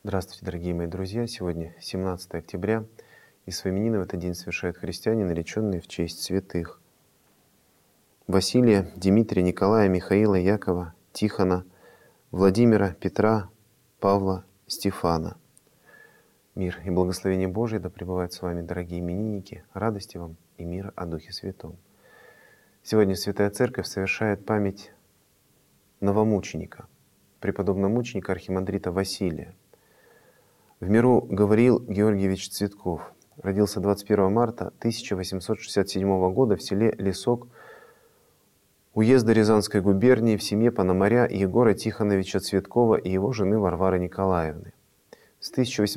Здравствуйте, дорогие мои друзья! Сегодня 17 октября, и свои именины в этот день совершают христиане, нареченные в честь святых: Василия, Дмитрия, Николая, Михаила, Якова, Тихона, Владимира, Петра, Павла, Стефана. Мир и благословение Божие да пребывают с вами, дорогие именинники, радости вам и мира о Духе Святом. Сегодня Святая Церковь совершает память новомученика, преподобного мученика архимандрита Василия. В миру Гавриил Георгиевич Цветков родился 21 марта 1867 года в селе Лесок уезда Рязанской губернии в семье пономаря Егора Тихоновича Цветкова и его жены Варвары Николаевны. С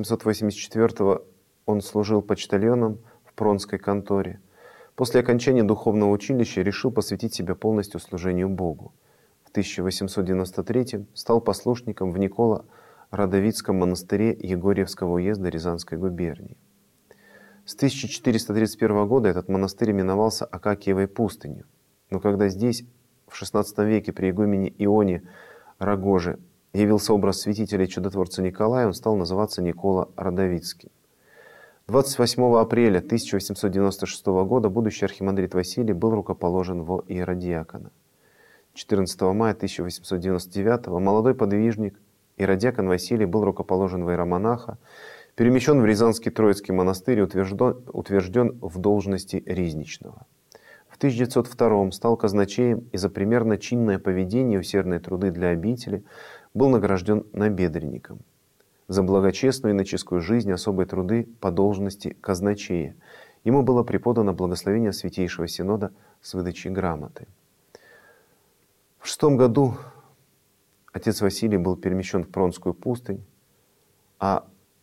1884 он служил почтальоном в Пронской конторе. После окончания духовного училища решил посвятить себя полностью служению Богу. В 1893 стал послушником в Николо-Радовицком монастыре Егорьевского уезда Рязанской губернии. С 1431 года этот монастырь именовался Акакиевой пустынью, но когда здесь в XVI веке при игумене Ионе Рогоже явился образ святителя и чудотворца Николая, он стал называться Николо-Радовицким. 28 апреля 1896 года будущий архимандрит Василий был рукоположен во иеродиакона. 14 мая 1899 молодой подвижник иеродиакон Василий был рукоположен в иеромонаха, перемещен в Рязанский Троицкий монастырь и утвержден в должности ризничного. В 1902 стал казначеем и за примерно чинное поведение и усердные труды для обители был награжден набедренником. За благочестную иноческую жизнь особые труды по должности казначея. Ему было преподано благословение Святейшего Синода с выдачей грамоты. В 6 году отец Василий был перемещен в Пронскую пустынь, а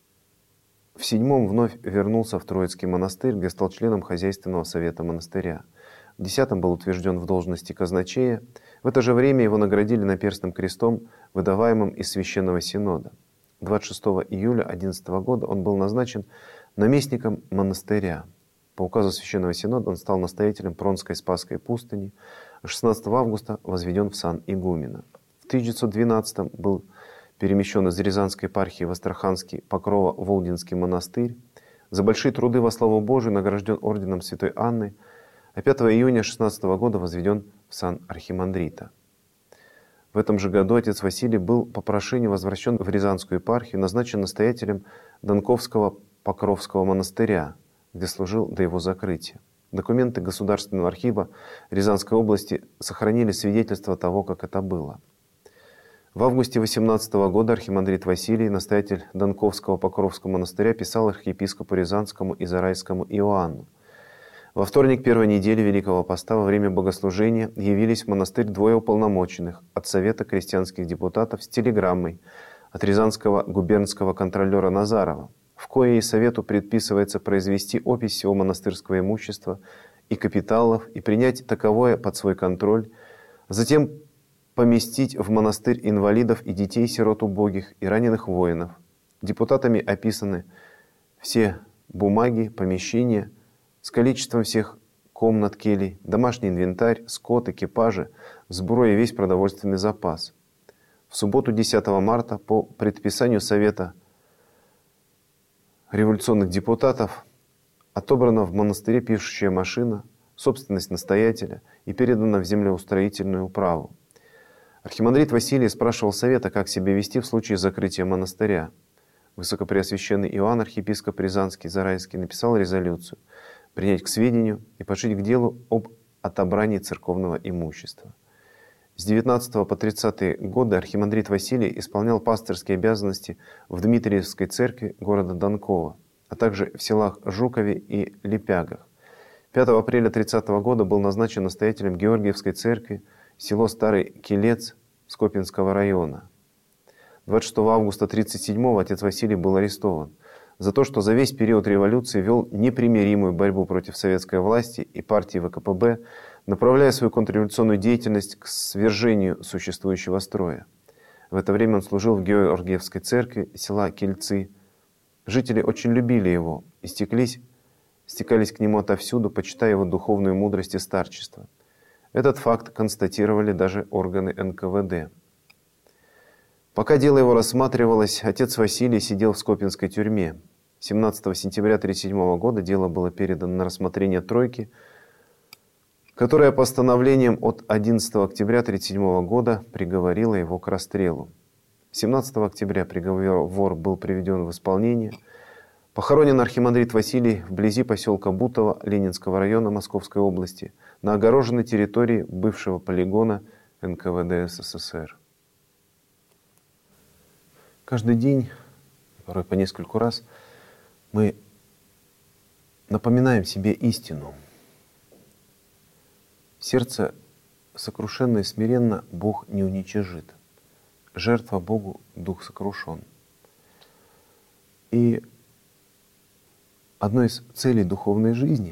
в 7 вновь вернулся в Троицкий монастырь, где стал членом хозяйственного совета монастыря. В 10 был утвержден в должности казначея. В это же время его наградили наперстным крестом, выдаваемым из Священного Синода. 26 июля 11 года он был назначен наместником монастыря. По указу Священного Синода он стал настоятелем Пронской Спасской пустыни, а 16 августа возведен в сан игумена. В 1912 был перемещен из Рязанской епархии в Астраханский Покрово-Волдинский монастырь. За большие труды во славу Божию награжден орденом Святой Анны, а 5 июня 16 года возведен в сан архимандрита. В этом же году отец Василий был по прошению возвращен в Рязанскую епархию, назначен настоятелем Донковского Покровского монастыря, где служил до его закрытия. Документы Государственного архива Рязанской области сохранили свидетельство того, как это было. В августе 18 года архимандрит Василий, настоятель Донковского Покровского монастыря, писал архиепископу Рязанскому и Зарайскому Иоанну: во вторник первой недели Великого Поста во время богослужения явились в монастырь двое уполномоченных от Совета крестьянских депутатов с телеграммой от рязанского губернского контролера Назарова, в коей Совету предписывается произвести опись всего монастырского имущества и капиталов и принять таковое под свой контроль, затем поместить в монастырь инвалидов и детей-сирот убогих и раненых воинов. Депутатами описаны все бумаги, помещения с количеством всех комнат, келей, домашний инвентарь, скот, экипажи, сброй и весь продовольственный запас. В субботу 10 марта по предписанию Совета революционных депутатов отобрана в монастыре пишущая машина, собственность настоятеля и передана в землеустроительную управу. Архимандрит Василий спрашивал Совета, как себя вести в случае закрытия монастыря. Высокопреосвященный Иоанн, архиепископ Рязанский, Зарайский, написал резолюцию принять к сведению и пошить к делу об отобрании церковного имущества. С 19 по 30 годы архимандрит Василий исполнял пастырские обязанности в Дмитриевской церкви города Донкова, а также в селах Жукове и Лепягах. 5 апреля 30 года был назначен настоятелем Георгиевской церкви, село Старый Келец Скопинского района. 26 августа 1937 отец Василий был арестован за то, что за весь период революции вел непримиримую борьбу против советской власти и партии ВКПБ, направляя свою контрреволюционную деятельность к свержению существующего строя. В это время он служил в Георгиевской церкви села Кельцы. Жители очень любили его и стекались к нему отовсюду, почитая его духовную мудрость и старчество. Этот факт констатировали даже органы НКВД. Пока дело его рассматривалось, отец Василий сидел в Скопинской тюрьме. 17 сентября 1937 года дело было передано на рассмотрение тройки, которая постановлением от 11 октября 1937 года приговорила его к расстрелу. 17 октября приговор был приведен в исполнение. Похоронен архимандрит Василий вблизи поселка Бутово Ленинского района Московской области на огороженной территории бывшего полигона НКВД СССР. Каждый день, порой по нескольку раз, мы напоминаем себе истину. Сердце сокрушенно и смиренно Бог не уничижит. Жертва Богу дух сокрушен. И одной из целей духовной жизни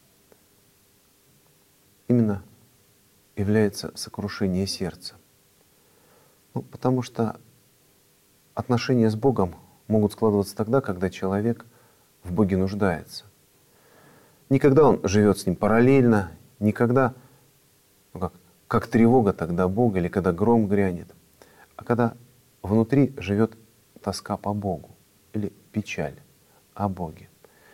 именно является сокрушение сердца. Потому что отношения с Богом могут складываться тогда, когда человек в Боге нуждается. Не когда он живет с Ним параллельно, не когда, как тревога тогда Бога, или когда гром грянет, а когда внутри живет тоска по Богу или печаль о Боге.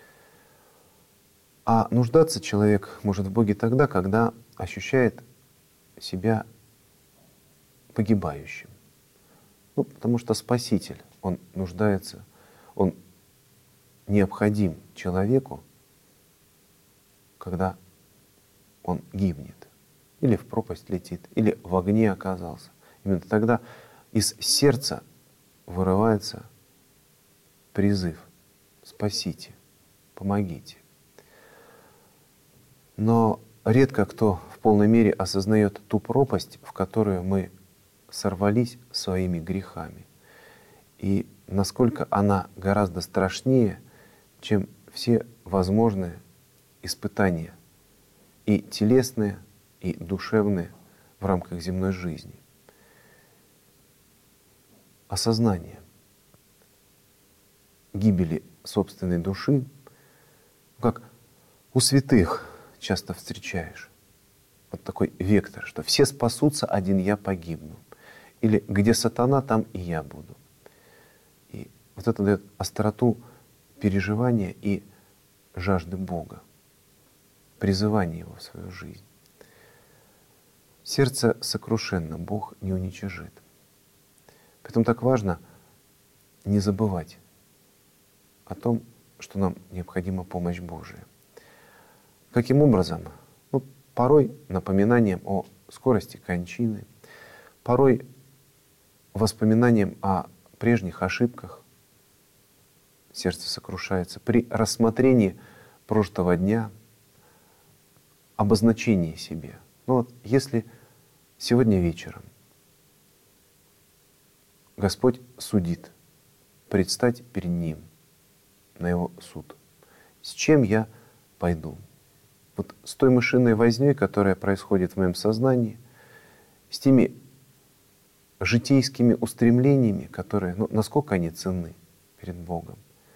А нуждаться человек может в Боге тогда, когда ощущает себя погибающим. Потому что Спаситель, Он нуждается, Он необходим человеку, когда он гибнет, или в пропасть летит, или в огне оказался. Именно тогда из сердца вырывается призыв: «Спасите, помогите». Но редко кто в полной мере осознает ту пропасть, в которую мы сорвались своими грехами, и насколько она гораздо страшнее, чем все возможные испытания, и телесные, и душевные в рамках земной жизни. Осознание гибели собственной души, как у святых часто встречаешь, вот такой вектор, что все спасутся, один я погибну. Или где сатана, там и я буду. И вот это дает остроту переживания и жажды Бога, призывания Его в свою жизнь. Сердце сокрушенно, Бог не уничижит. Поэтому так важно не забывать о том, что нам необходима помощь Божия. Каким образом? Порой напоминанием о скорости кончины, порой воспоминанием о прежних ошибках. Сердце сокрушается при рассмотрении прожитого дня, обозначении себе. Если сегодня вечером Господь судит, предстать перед Ним на Его суд, с чем я пойду? С той мышиной вознёй, которая происходит в моем сознании, с теми житейскими устремлениями, которые, насколько они ценны перед Богом,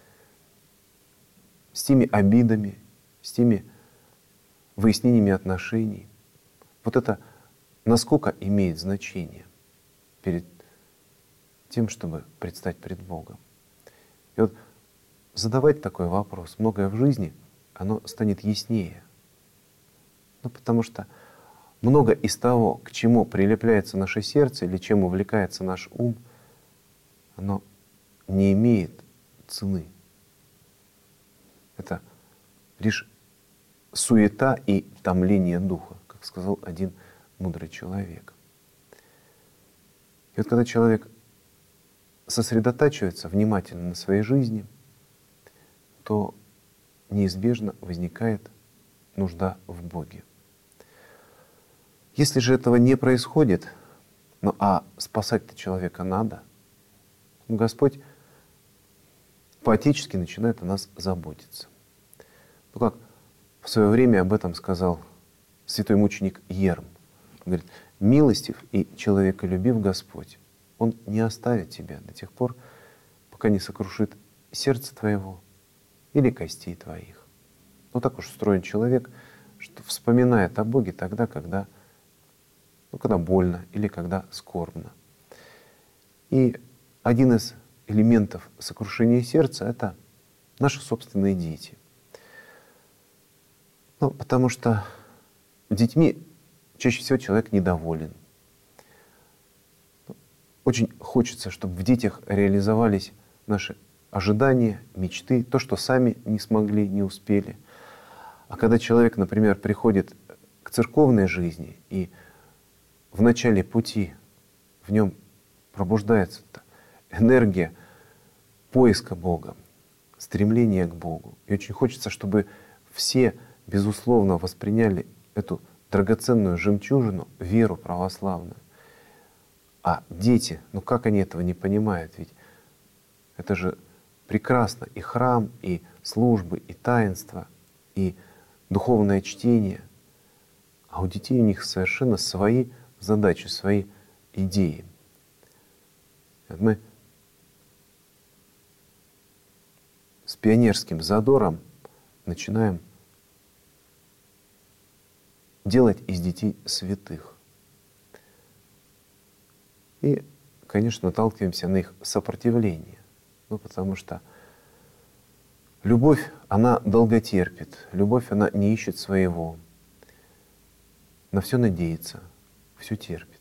с теми обидами, с теми выяснениями отношений. Это насколько имеет значение перед тем, чтобы предстать пред Богом. И задавать такой вопрос, многое в жизни, оно станет яснее. Потому что много из того, к чему прилепляется наше сердце или чем увлекается наш ум, оно не имеет цены. Это лишь суета и томление духа, как сказал один мудрый человек. И когда человек сосредотачивается внимательно на своей жизни, то неизбежно возникает нужда в Боге. Если же этого не происходит, а спасать-то человека надо, Господь по-отечески начинает о нас заботиться. Как в свое время об этом сказал святой мученик Ерм. Он говорит: «Милостив и человеколюбив Господь, Он не оставит тебя до тех пор, пока не сокрушит сердце твоего или костей твоих». Так уж устроен человек, что вспоминает о Боге тогда, когда больно или когда скорбно. И один из элементов сокрушения сердца — это наши собственные дети. Ну, потому что детьми чаще всего человек недоволен. Очень хочется, чтобы в детях реализовались наши ожидания, мечты, то, что сами не смогли, не успели. А когда человек, например, приходит к церковной жизни, и в начале пути в нем пробуждается энергия поиска Бога, стремления к Богу. И очень хочется, чтобы все, безусловно, восприняли эту драгоценную жемчужину, веру православную. А дети, ну как они этого не понимают? Ведь это же прекрасно. И храм, и службы, и таинство, и духовное чтение. А у детей у них совершенно свои задачи, свои идеи. Вот мы с пионерским задором начинаем делать из детей святых. И, конечно, наталкиваемся на их сопротивление. Ну, потому что любовь, она долготерпит. Любовь, она не ищет своего. На все надеется, все терпит.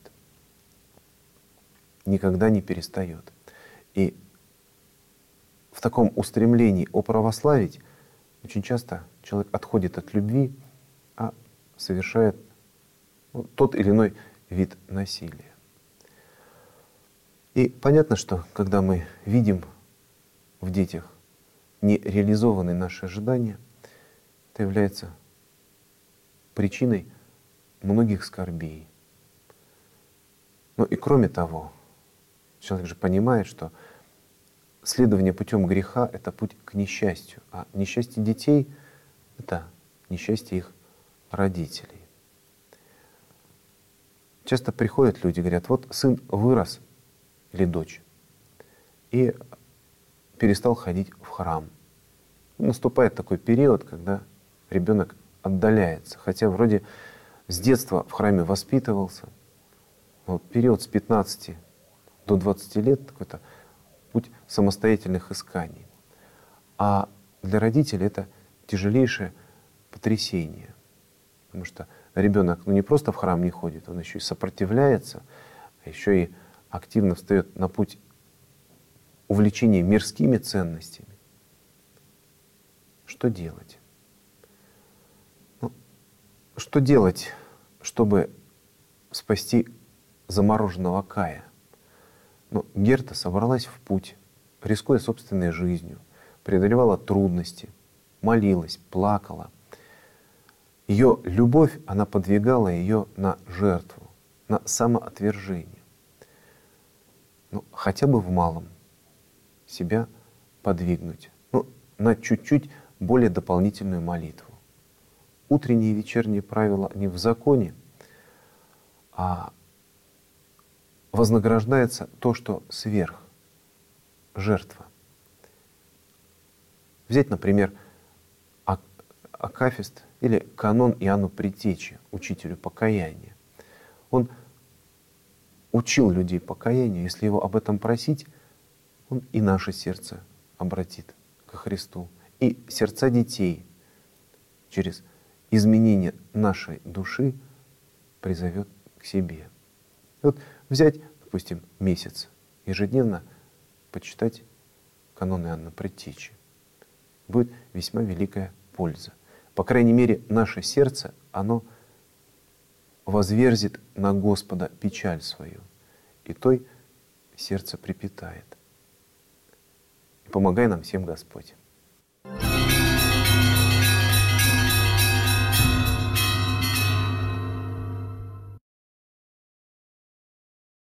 Никогда не перестает. И в таком устремлении оправославить очень часто человек отходит от любви, а совершает тот или иной вид насилия. И понятно, что когда мы видим в детях нереализованные наши ожидания, это является причиной многих скорбей. Ну и кроме того, человек же понимает, что следование путем греха — это путь к несчастью, а несчастье детей — это несчастье их родителей. Часто приходят люди, говорят: вот сын вырос или дочь и перестал ходить в храм. Наступает такой период, когда ребенок отдаляется, хотя вроде с детства в храме воспитывался. Вот период с 15 до 20 лет — какой-то путь самостоятельных исканий. А для родителей это тяжелейшее потрясение. Потому что ребенок не просто в храм не ходит, он еще и сопротивляется, а еще и активно встает на путь увлечения мирскими ценностями. Что делать? Что делать, чтобы спасти замороженного Кая? Герта собралась в путь, рискуя собственной жизнью, преодолевала трудности, молилась, плакала. Ее любовь, она подвигала ее на жертву, на самоотвержение. Хотя бы в малом себя подвигнуть, на чуть-чуть более дополнительную молитву. Утренние и вечерние правила не в законе, а вознаграждается то, что сверх, жертва. Взять, например, акафист или канон Иоанну Предтече, учителю покаяния. Он учил людей покаянию. Если его об этом просить, он и наше сердце обратит ко Христу, и сердца детей через изменение нашей души призовет к себе. Вот взять, допустим, месяц, ежедневно почитать канон Иоанна Предтечи. Будет весьма великая польза. По крайней мере, наше сердце, оно возверзит на Господа печаль свою, и той сердце припитает. И помогай нам всем Господь.